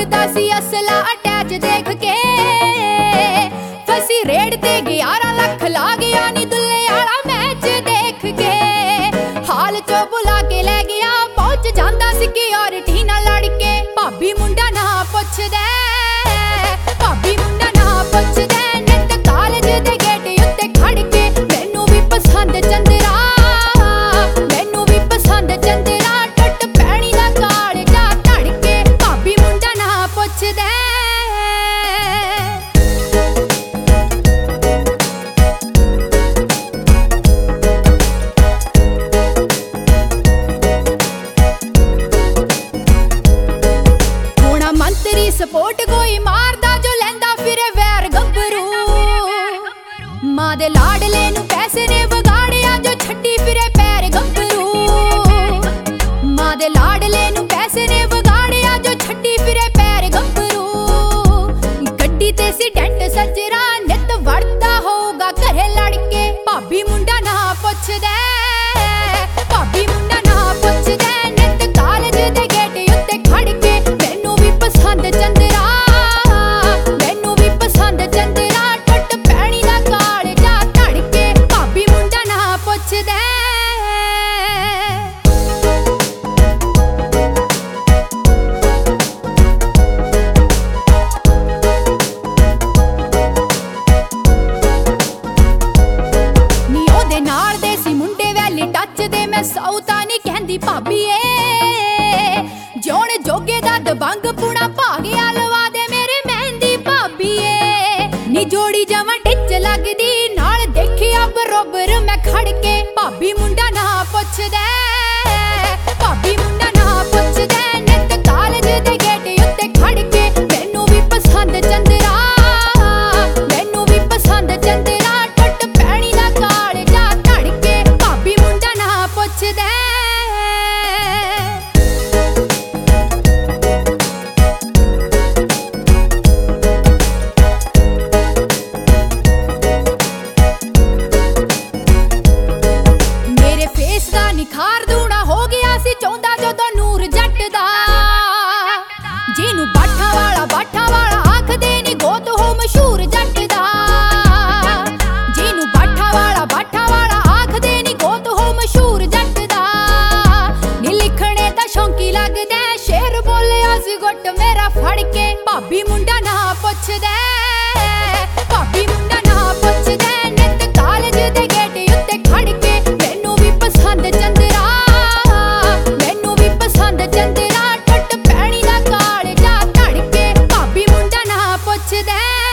ਮੰਗਦਾ ਸੀ ਅਸਲਾ ਅਟੈਚ ਦੇਖ ਕੇ। ਫਸੀ ਰੇਡ ਤੇ 11 ਲੱਖ ਲਾ ਗਿਆ ਨੀ ਦੁੱਲੇ ਵਾਲਾ ਮੈਚ ਦੇਖ ਕੇ। ਹਾਲ ਚੋਂ ਬੁਲਾ ਕੇ ਲੈ ਗਿਆ ਪਹੁੰਚ ਜਾਂਦਾ ਸਿਕਿਉਰਿਟੀ ਨਾਲ ਲੜ ਕੇ। ਭਾਬੀ ਮੁੰਡਾ ਨਾ ਪੁੱਛਦਾ, ਭਾਬੀ ਮੁੰਡਾ ਨਾ ਪੁੱਛਦਾ, ਨਿੱਤ ਕਾਲਜ ਦੇ ਗੇਟ ਉੱਤੇ ਖੜ ਕੇ। ਮੈਨੂੰ ਵੀ ਪਸੰਦ ਚੰਦਰਾ, ਮੈਨੂੰ ਵੀ ਪਸੰਦ ਚੰਦਰਾ, ਟੁੱਟ ਪੈਣੀ ਦਾ ਕਾਲਜਾ ਧੜ ਕੇ। ਭਾਬੀ ਮੁੰਡਾ ਨਾ ਪੁੱਛਦਾ। ਹੋਣਾ ਮੰਤਰੀ ਸਪੋਰਟ ਕੋਈ ਮਾਰਦਾ ਜੋ ਲੈਂਦਾ ਫਿਰੇ ਵੈਰ ਗੱਭਰੂ। ਮਾਂ ਦੇ ਲਾਡਲੇ ਨੂੰ ਪੈਸੇ ਨੇ ਵਿਗਾੜਿਆ ਜੋ ਛੱਡੀ ਫਿਰੇ ਪੈਰ ਗੱਭਰੂ। ਮਾਂ ਦੇ ਲਾਡਲੇ ਨੂੰ ਪੈਸੇ ਨੇ ਵਿਗਾੜਿਆ ਜੋ ਛੱਡੀ ਫਿਰੇ ਪੈਰ ਗੱਭਰੂ। ਗੱਡੀ ਤੇ ਸੀ ਡੈਂਟ ਸੱਜਰਾ, ਨਿੱਤ ਵੜਦਾ ਹੋਊਗਾ ਘਰੇ ਲੜ ਕੇ। ਭਾਬੀ ਮੁੰਡਾ ਨਾ ਪੁੱਛਦਾ, ਭਾਬੀ ਮੁੰਡਾ ਨਾ ਪੁੱਛਦਾ, ਨਿੱਤ ਕਾਲਜ ਦੇ ਗੇਟ ਉੱਤੇ ਖੜ ਕੇ। ਮੈਨੂੰ ਵੀ ਪਸੰਦ ਚੰਦਰਾ, ਮੈਨੂੰ ਵੀ ਪਸੰਦ ਚੰਦਰਾ, ਟੁੱਟ ਪੈਣੀ ਦਾ ਕਾਲਜਾ ਧੜ ਕੇ। ਭਾਬੀ ਮੁੰਡਾ ਨਾ ਪੁੱਛਦਾ। ਨੀ ਉਹਦੇ ਨਾਲ ਦੇ ਸੀ ਮੁੰਡੇ ਵੈਲੀ ਟੱਚ ਦੇ, ਮੈਂ ਸੌ ਤਾਂ ਨਹੀਂ ਕਹਿੰਦੀ ਭਾਬੀ ਏ। ਜਿਉਣ ਜੋਗੇ ਦਾ ਦਬੰਗ ਪੁਣਾ ਭਾਗਿਆ ਲਵਾ ਦੇ ਮੇਰੇ ਮਹਿੰਦੀ ਭਾਬੀ ਏ। ਨੀ ਜੋੜੀ ਜਮਾਂ ਟਿੱਚ ਲੱਗਦੀ ਨਾਲ ਦੇਖਿਆ ਬਰੋਬਰ ਮੈਂ ਖੜ ਕੇ। ਭਾਬੀ ਮੁੰਡਾ ਨਾ ਪੁੱਛਦਾ, ਭਾਬੀ ਮੁੰਡਾ ਨਾ ਪੁੱਛਦਾ, ਨਿੱਤ ਕਾਲਜ ਦੇ ਗੇਟ ਉੱਤੇ ਖੜ ਕੇ। ਮੈਨੂੰ ਵੀ ਪਸੰਦ ਚੰਦਰਾ, ਮੈਨੂੰ ਵੀ ਪਸੰਦ ਚੰਦਰਾ, ਟੁੱਟ ਪੈਣੀ ਦਾ ਕਾਲਜਾ ਧੜ ਕੇ। ਭਾਬੀ ਮੁੰਡਾ ਨਾ ਪੁੱਛਦਾ। ਮੇਰੇ ਫੇਸ ਦਾ ਨਿਖਾਰ ਦੂਣਾ ਹੋ ਗਿਆ ਸੀ ਚਾਹੁੰਦਾ ਜਦੋਂ ਨੂਰ ਜੱਟ ਦਾ। ਜਿਹਨੂੰ ਬਾਠਾ ਵਾਲਾ ਆਖਦੇ ਨੀ ਗੋਤ ਹੋ ਮਸ਼ਹੂਰ ਜੱਟ ਦਾ। ਜਿਹਨੂੰ ਬਾਠਾ ਵਾਲਾ ਆਖਦੇ ਨੀ ਗੋਤ ਹੋ ਮਸ਼ਹੂਰ ਜੱਟ ਦਾ। ਨੀ ਲਿਖਣੇ ਤਾਂ ਸ਼ੌਂਕੀ ਲੱਗਦਾ, ਸ਼ੇਰ ਬੋਲਿਆ ਸੀ ਗੁੱਟ ਮੇਰਾ ਫੜ ਕੇ। ਭਾਬੀ ਮੁੰਡਾ ਨਾ ਪੁੱਛਦਾ, ਭਾਬੀ ਮੁੰਡਾ ਨਾ ਪੁੱਛਦਾ, ਨਿੱਤ ਕਾਲਜ ਦੇ ਗੇਟ ਉੱਤੇ ਖੜ ਕੇ। ਮੈਨੂੰ ਵੀ ਪਸੰਦ ਚੰਦਰਾ, ਮੈਨੂੰ ਵੀ ਪਸੰਦ ਚੰਦਰਾ, ਟੁੱਟ ਪੈਣੀ ਦਾ ਕਾਲਜਾ ਧੜ ਕੇ। ਭਾਬੀ ਮੁੰਡਾ ਨਾ ਪੁੱਛਦਾ।